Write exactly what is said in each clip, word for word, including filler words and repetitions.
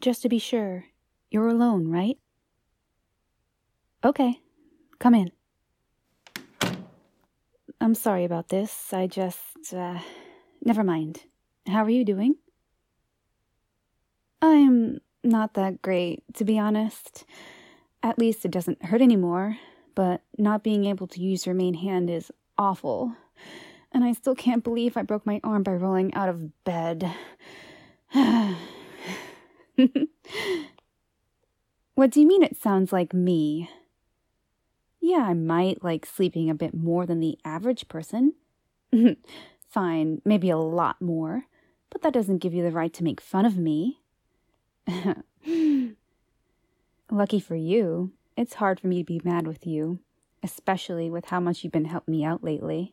just to be sure, you're alone, right? Okay, come in. I'm sorry about this. I just, uh, never mind. How are you doing? I'm not that great, to be honest. At least it doesn't hurt anymore, but not being able to use your main hand is awful. And I still can't believe I broke my arm by rolling out of bed. What do you mean it sounds like me? Yeah, I might like sleeping a bit more than the average person. Fine, maybe a lot more, but that doesn't give you the right to make fun of me. Lucky for you, it's hard for me to be mad with you, especially with how much you've been helping me out lately.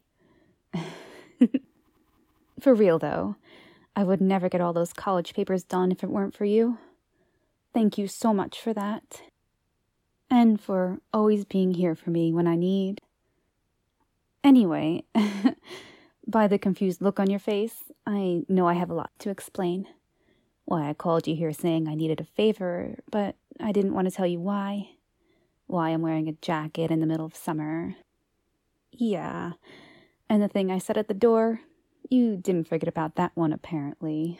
For real though, I would never get all those college papers done if it weren't for you. Thank you so much for that. And for always being here for me when I need. Anyway, by the confused look on your face, I know I have a lot to explain. Why I called you here saying I needed a favor, but I didn't want to tell you why. Why I'm wearing a jacket in the middle of summer. Yeah, and the thing I said at the door, you didn't forget about that one apparently.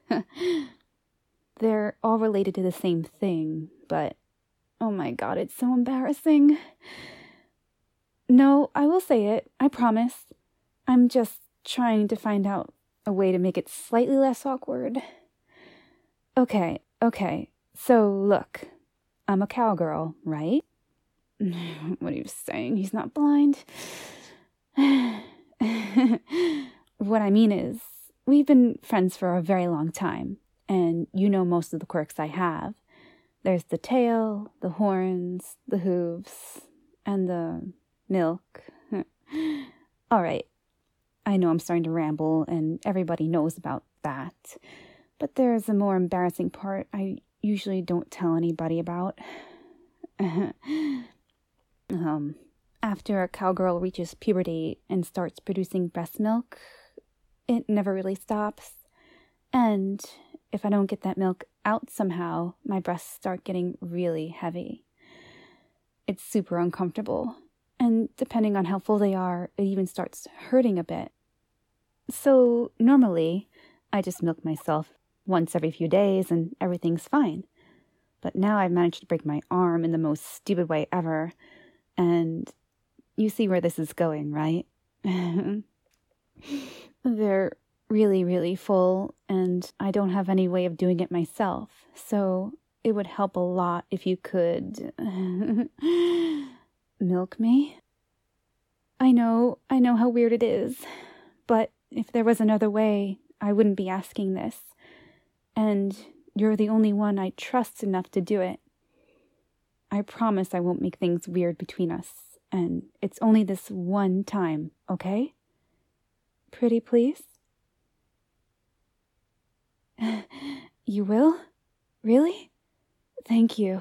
They're all related to the same thing, but oh my god, it's so embarrassing. No, I will say it, I promise. I'm just trying to find out a way to make it slightly less awkward. Okay, okay, so look, I'm a cowgirl, right? What are you saying? He's not blind? What I mean is, we've been friends for a very long time, and you know most of the quirks I have. There's the tail, the horns, the hooves, and the milk. All right, I know I'm starting to ramble, and everybody knows about that. But there's a more embarrassing part I usually don't tell anybody about. um, after a cowgirl reaches puberty and starts producing breast milk, it never really stops. And if I don't get that milk out somehow, my breasts start getting really heavy. It's super uncomfortable. And depending on how full they are, it even starts hurting a bit. So normally, I just milk myself once every few days and everything's fine. But now I've managed to break my arm in the most stupid way ever. And you see where this is going, right? They're really, really full, and I don't have any way of doing it myself. So it would help a lot if you could milk me. I know, I know how weird it is, but if there was another way, I wouldn't be asking this. And you're the only one I trust enough to do it. I promise I won't make things weird between us, and it's only this one time, okay? Pretty please? You will? Really? Thank you.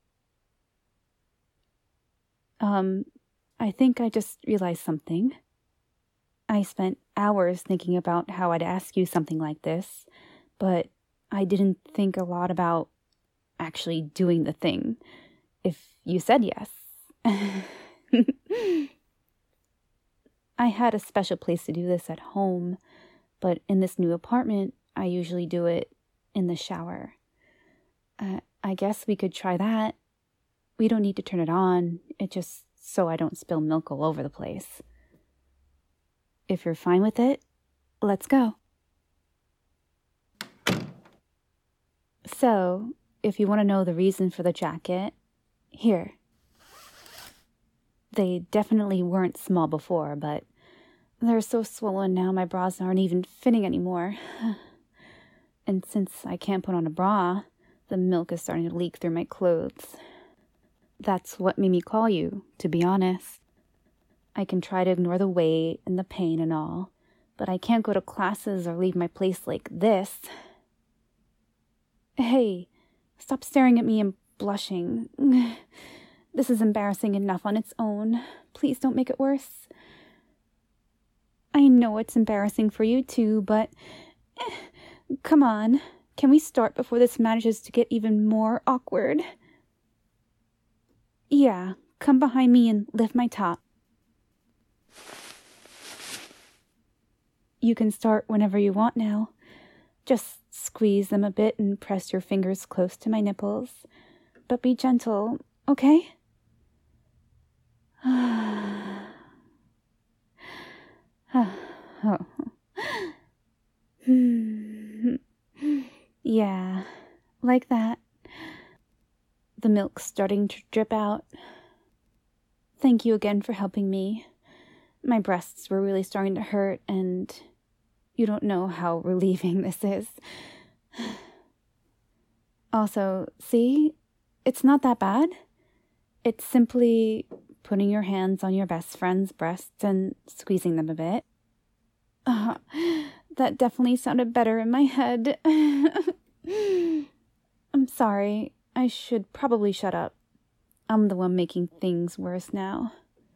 Um, I think I just realized something. I spent hours thinking about how I'd ask you something like this, but I didn't think a lot about actually doing the thing, if you said yes. I had a special place to do this at home, but in this new apartment, I usually do it in the shower. Uh, I guess we could try that. We don't need to turn it on, it just so I don't spill milk all over the place. If you're fine with it, let's go. So, if you want to know the reason for the jacket, here. They definitely weren't small before, but they're so swollen now my bras aren't even fitting anymore. And since I can't put on a bra, the milk is starting to leak through my clothes. That's what made me call you, to be honest. I can try to ignore the weight and the pain and all, but I can't go to classes or leave my place like this. Hey, stop staring at me and blushing. This is embarrassing enough on its own. Please don't make it worse. I know it's embarrassing for you too, but eh, come on, Can we start before this manages to get even more awkward? Yeah, come behind me and lift my top. You can start whenever you want now. Just squeeze them a bit and press your fingers close to my nipples. But be gentle, okay? Yeah, like that. The milk's starting to drip out. Thank you again for helping me. My breasts were really starting to hurt, and you don't know how relieving this is. Also, see? It's not that bad. It's simply putting your hands on your best friend's breasts and squeezing them a bit. Uh, that definitely sounded better in my head. I'm sorry. I should probably shut up. I'm the one making things worse now.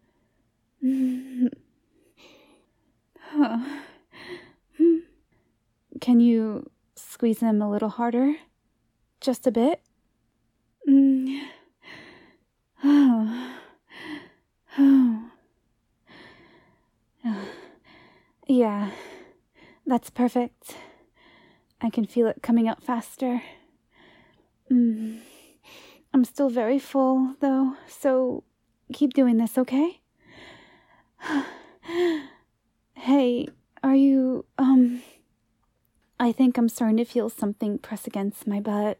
Can you squeeze them a little harder? Just a bit? Yeah, that's perfect. I can feel it coming out faster. Mm. I'm still very full, though, so keep doing this, okay? Hey, are you, um... I think I'm starting to feel something press against my butt.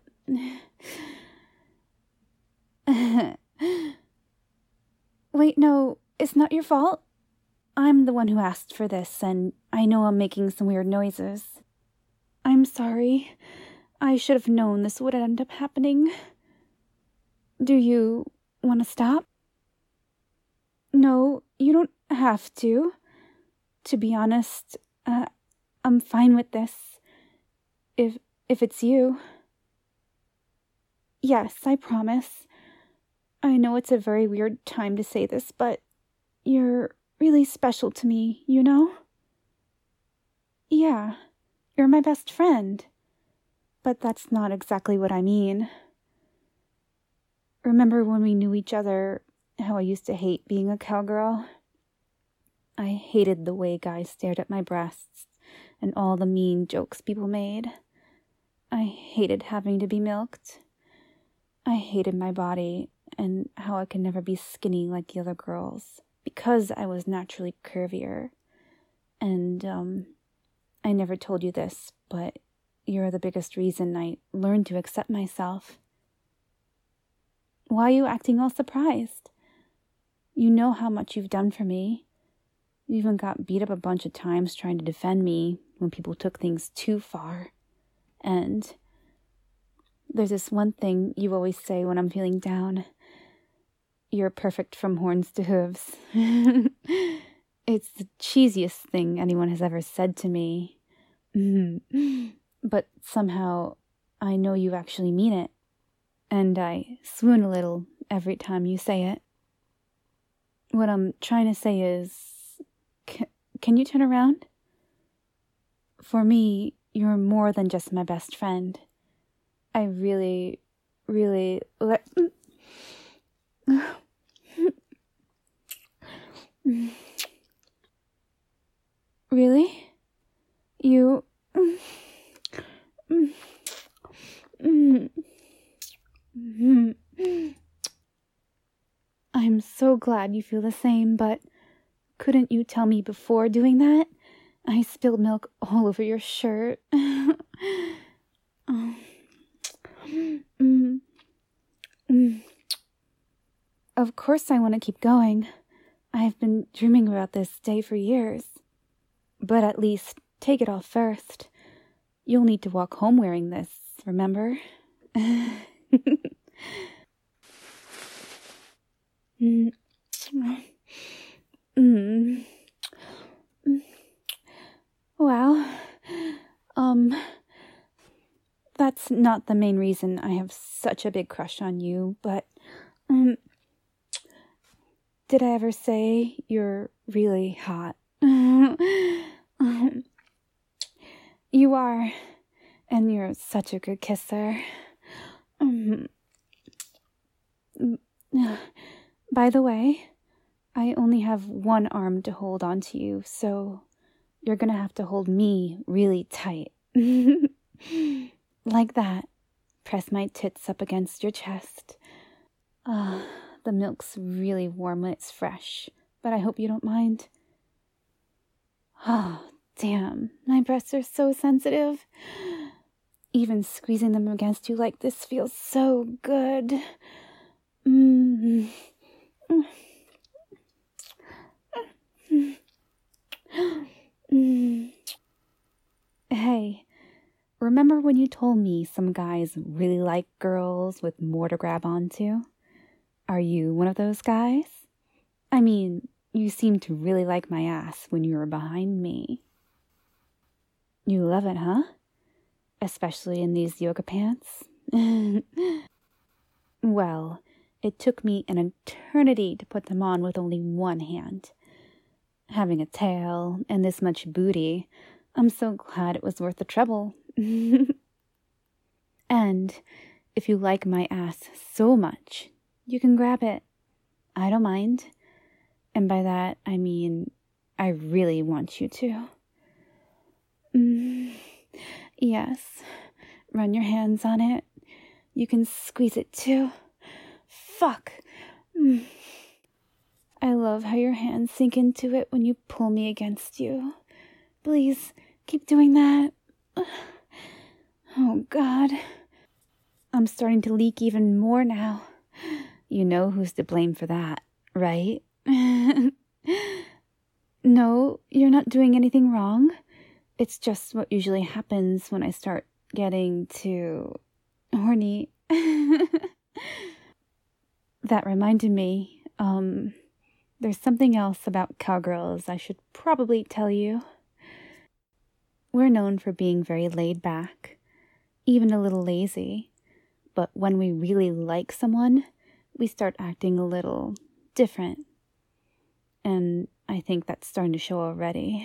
Wait, no, it's not your fault. I'm the one who asked for this, and I know I'm making some weird noises. I'm sorry. I should have known this would end up happening. Do you want to stop? No, you don't have to. To be honest, uh, I'm fine with this. If, if it's you. Yes, I promise. I know it's a very weird time to say this, but you're really special to me, you know? Yeah, you're my best friend. But that's not exactly what I mean. Remember when we knew each other, how I used to hate being a cowgirl? I hated the way guys stared at my breasts and all the mean jokes people made. I hated having to be milked. I hated my body and how I could never be skinny like the other girls because I was naturally curvier. And, um, I never told you this, but you're the biggest reason I learned to accept myself. Why are you acting all surprised? You know how much you've done for me. You even got beat up a bunch of times trying to defend me when people took things too far. And there's this one thing you always say when I'm feeling down. You're perfect from horns to hooves. It's the cheesiest thing anyone has ever said to me. But somehow I know you actually mean it. And I swoon a little every time you say it. What I'm trying to say is, c- can you turn around? For me, you're more than just my best friend. I really, really let... Really? You... I'm so glad you feel the same, but couldn't you tell me before doing that? I spilled milk all over your shirt. Oh. mm. Mm. Of course I want to keep going. I've been dreaming about this day for years. But at least take it off first. You'll need to walk home wearing this, remember? mm. Mm. Well, um, that's not the main reason I have such a big crush on you, but, um, did I ever say you're really hot? um, you are, And you're such a good kisser. Um, by the way, I only have one arm to hold onto you, so you're gonna have to hold me really tight. Like that. Press my tits up against your chest. Ah, uh, the milk's really warm when it's fresh, but I hope you don't mind. Oh, damn, my breasts are so sensitive. Even squeezing them against you like this feels so good. Mm. Hey, remember when you told me some guys really like girls with more to grab onto? Are you one of those guys? I mean, you seem to really like my ass when you were behind me. You love it, huh? Especially in these yoga pants? Well, it took me an eternity to put them on with only one hand. Having a tail and this much booty, I'm so glad it was worth the trouble. And if you like my ass so much, you can grab it. I don't mind. And by that, I mean, I really want you to. Mm, yes. Run your hands on it. You can squeeze it too. Fuck. Mm. I love how your hands sink into it when you pull me against you. Please, keep doing that. Oh, God. I'm starting to leak even more now. You know who's to blame for that, right? No, you're not doing anything wrong. It's just what usually happens when I start getting too horny. That reminded me, um, there's something else about cowgirls I should probably tell you. We're known for being very laid back, even a little lazy, but when we really like someone, we start acting a little different. And I think that's starting to show already.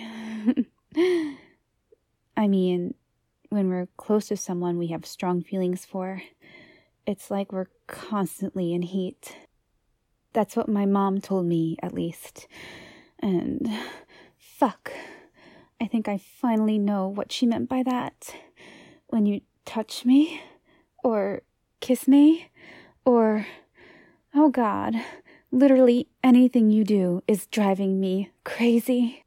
I mean, when we're close to someone we have strong feelings for, it's like we're constantly in heat. That's what my mom told me, at least. And fuck, I think I finally know what she meant by that. When you touch me, or kiss me, or, oh God, literally anything you do is driving me crazy.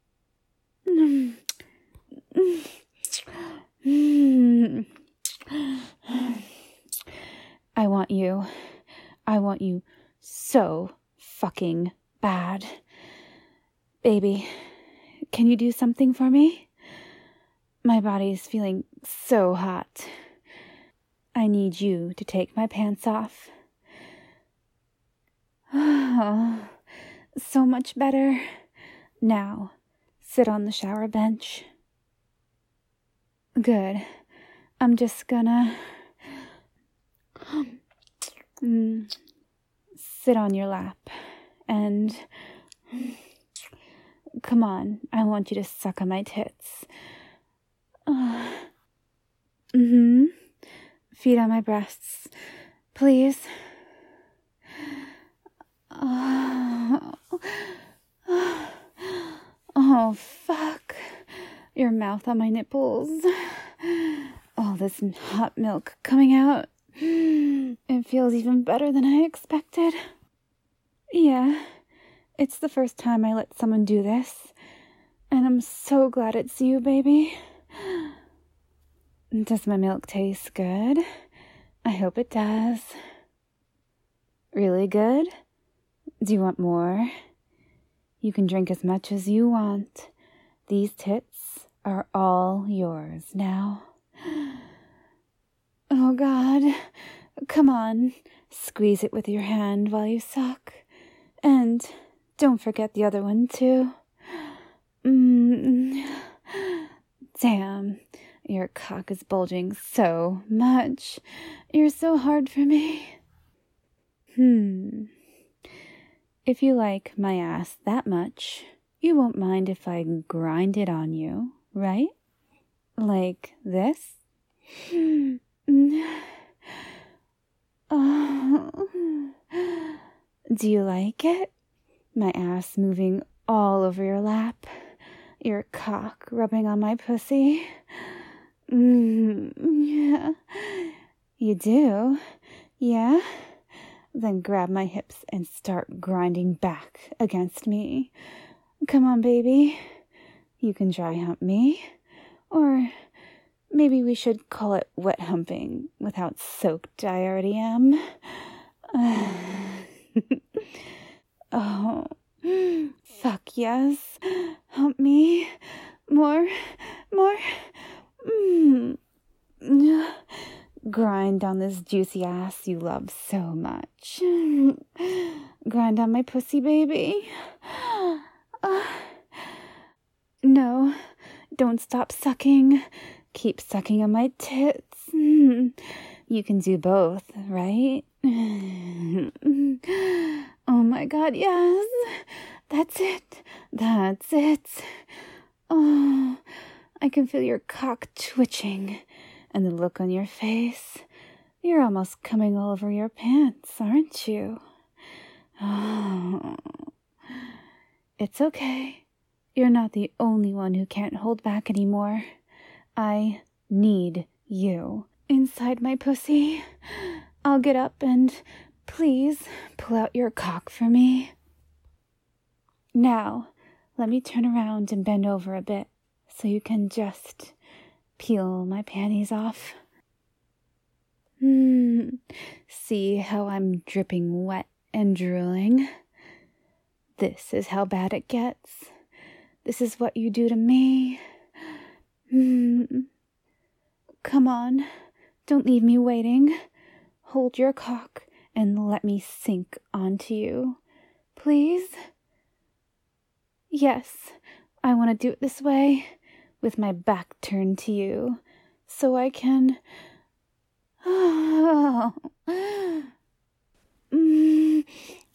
I want you. I want you so fucking bad. Baby, can you do something for me? My body's feeling so hot. I need you to take my pants off. Oh, so much better. Now, sit on the shower bench. Good. I'm just gonna mm, sit on your lap and come on, I want you to suck on my tits. Uh, mm-hmm. Feet on my breasts, please. Oh, oh, fuck. Your mouth on my nipples. All this hot milk coming out. It feels even better than I expected. Yeah, it's the first time I let someone do this. And I'm so glad it's you, baby. Does my milk taste good? I hope it does. Really good? Do you want more? You can drink as much as you want. These tits are all yours now. Oh, God. Come on. Squeeze it with your hand while you suck. And don't forget the other one, too. Mm. Damn. Your cock is bulging so much. You're so hard for me. Hmm. If you like my ass that much, you won't mind if I grind it on you, right? Like this? Oh. Do you like it? My ass moving all over your lap. Your cock rubbing on my pussy. Mm, yeah. You do? Yeah? Then grab my hips and start grinding back against me. Come on, baby. You can dry hump me. Or maybe we should call it wet humping with how soaked I already am. Oh, fuck yes. Hump me. More. More. Mm. Grind on this juicy ass you love so much. Grind on my pussy, baby. Uh, no, don't stop sucking. Keep sucking on my tits. You can do both, right? Oh my god, yes. That's it. That's it. Oh, I can feel your cock twitching and the look on your face. You're almost coming all over your pants, aren't you? Oh, it's okay. You're not the only one who can't hold back anymore. I need you inside my pussy. I'll get up and please pull out your cock for me. Now, let me turn around and bend over a bit so you can just peel my panties off. Hmm. See how I'm dripping wet and drooling? This is how bad it gets. This is what you do to me. Hmm. Come on. Don't leave me waiting. Hold your cock and let me sink onto you. Please? Yes, I want to do it this way, with my back turned to you, so I can... Oh. Mm.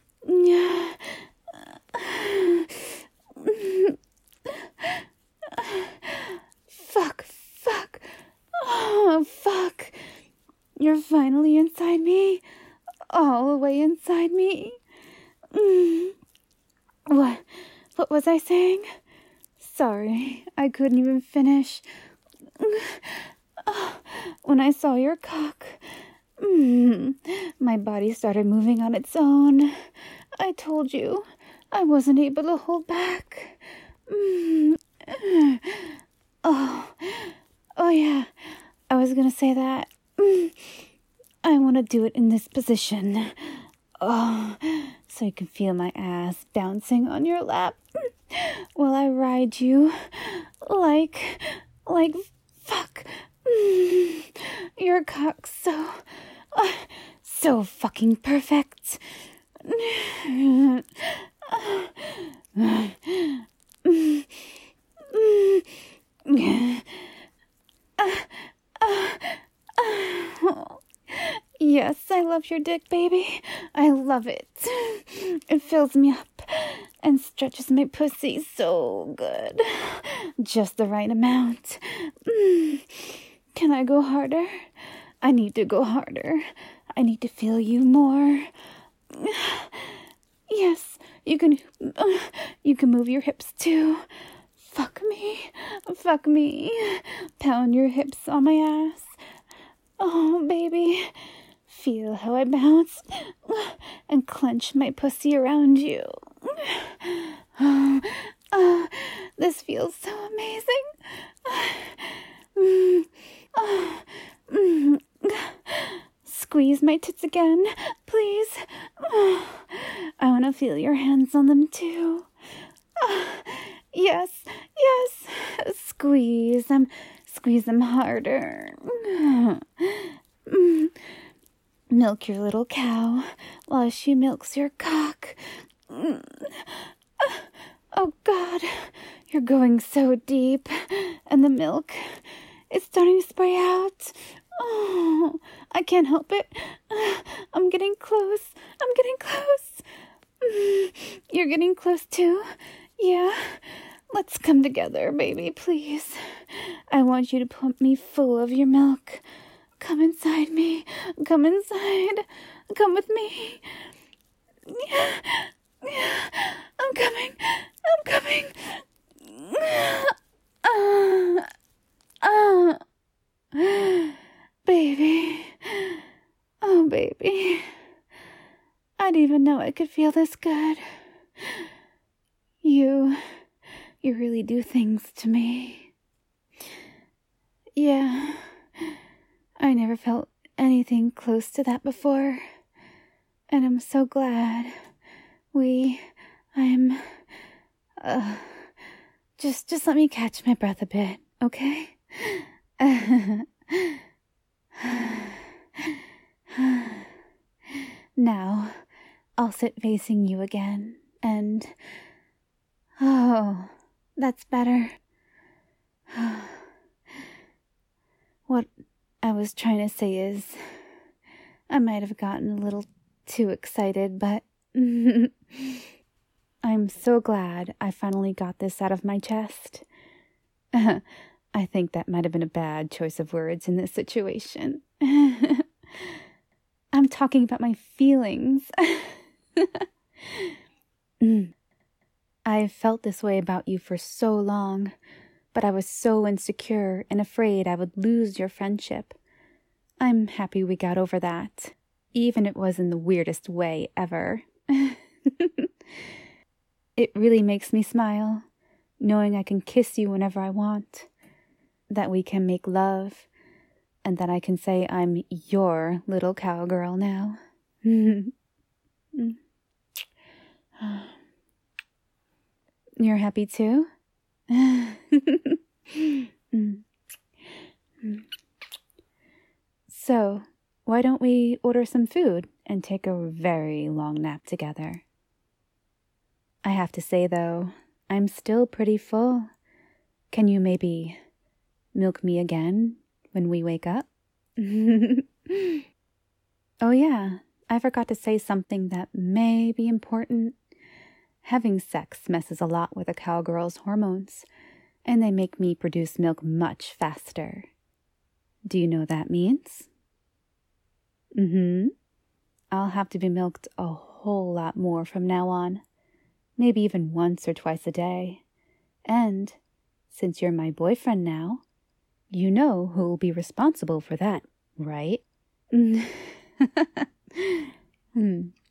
Fuck, fuck. Oh, fuck. You're finally inside me. All the way inside me. Mm. What? What was I saying? Sorry, I couldn't even finish. When I saw your cock, mm, my body started moving on its own. I told you I wasn't able to hold back. Mm. Oh, oh yeah, I was gonna say that. Mm. I want to do it in this position. Oh, so you can feel my ass bouncing on your lap while I ride you like, like, fuck. Mm, your cock's so, uh, so fucking perfect. Mm, mm, mm, mm, uh, uh, uh, yes, I love your dick, baby. I love it. It fills me up and stretches my pussy so good. Just the right amount. Mm. Can I go harder? I need to go harder. I need to feel you more. Yes, you can. Uh, you can move your hips too. Fuck me. Fuck me. Pound your hips on my ass. Oh, baby. Feel how I bounce and clench my pussy around you. Oh, oh, this feels so amazing. Mm, oh, mm. Squeeze my tits again, please. Oh, I want to feel your hands on them too. Oh, yes, yes. Squeeze them. Squeeze them harder. Mm. Milk your little cow while she milks your cock. Mm. Oh, God. You're going so deep. And the milk is starting to spray out. Oh, I can't help it. I'm getting close. I'm getting close. Mm. You're getting close, too. Yeah. Let's come together, baby, please. I want you to pump me full of your milk. Come inside me. Come inside. Come with me. I'm coming. I'm coming. Uh, uh, baby. Oh, baby. I didn't even know I could feel this good. You, you really do things to me. Yeah, I never felt anything close to that before. And I'm so glad we, I'm, uh, just, just let me catch my breath a bit, okay? Now, I'll sit facing you again, and, oh, that's better. What I was trying to say is, I might have gotten a little too excited, but I'm so glad I finally got this out of my chest. I think that might have been a bad choice of words in this situation. I'm talking about my feelings. I've felt this way about you for so long, but I was so insecure and afraid I would lose your friendship. I'm happy we got over that, even if it was in the weirdest way ever. It really makes me smile, knowing I can kiss you whenever I want, that we can make love, and that I can say I'm your little cowgirl now. You're happy too? So, why don't we order some food and take a very long nap together? I have to say, though, I'm still pretty full. Can you maybe milk me again when we wake up? Oh yeah, I forgot to say something that may be important. Having sex messes a lot with a cowgirl's hormones, and they make me produce milk much faster. Do you know what that means? Mm-hmm. I'll have to be milked a whole lot more from now on, maybe even once or twice a day. And since you're my boyfriend now, you know who will be responsible for that, right? hmm.